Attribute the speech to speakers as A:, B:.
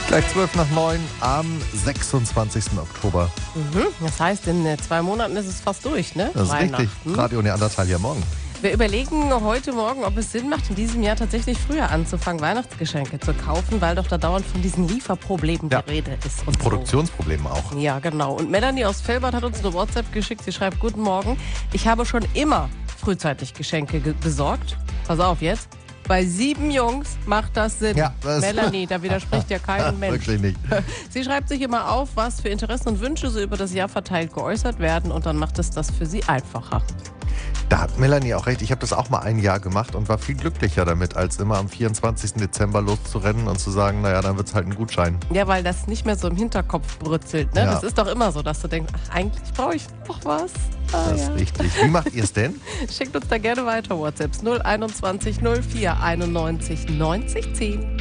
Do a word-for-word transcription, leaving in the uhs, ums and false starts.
A: Gleich zwölf nach neun am sechsundzwanzigsten Oktober.
B: Mhm. Das heißt, in äh, zwei Monaten ist es fast durch, ne?
A: Das ist richtig. Radio Neandertal hier morgen.
B: Wir überlegen heute Morgen, ob es Sinn macht, in diesem Jahr tatsächlich früher anzufangen, Weihnachtsgeschenke zu kaufen, weil doch da dauernd von diesen Lieferproblemen
A: Ja.
B: die Rede ist. Und
A: Produktionsprobleme auch.
B: So. Ja, genau. Und Melanie aus Velbert hat uns eine WhatsApp geschickt. Sie schreibt, guten Morgen. Ich habe schon immer frühzeitig Geschenke ge- besorgt. Pass auf jetzt. Bei sieben Jungs macht das Sinn.
A: Ja, das
B: Melanie, da widerspricht ja kein Mensch.
A: Wirklich nicht.
B: Sie schreibt sich immer auf, was für Interessen und Wünsche so über das Jahr verteilt geäußert werden, und dann macht es das für sie einfacher.
A: Da hat Melanie auch recht. Ich habe das auch mal ein Jahr gemacht und war viel glücklicher damit, als immer am vierundzwanzigsten Dezember loszurennen und zu sagen, naja, dann wird es halt ein Gutschein.
B: Ja, weil das nicht mehr so im Hinterkopf brützelt. Ne?
A: Ja.
B: Das ist doch immer so, dass du denkst, ach, eigentlich brauche ich noch was. Ah,
A: Das ist
B: ja.
A: richtig. Wie macht ihr es denn?
B: Schickt uns da gerne weiter WhatsApps null einundzwanzig null vier einundneunzig neunzig zehn.